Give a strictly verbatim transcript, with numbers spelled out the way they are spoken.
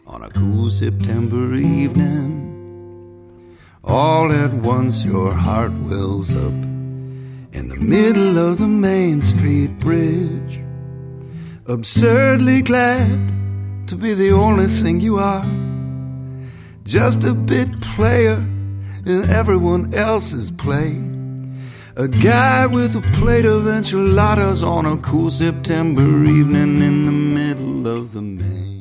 on a cool September evening. All at once your heart wells up in the middle of the Main Street Bridge, absurdly glad to be the only thing you are, just a bit player in everyone else's play, a guy with a plate of enchiladas on a cool September evening in the middle of the Main.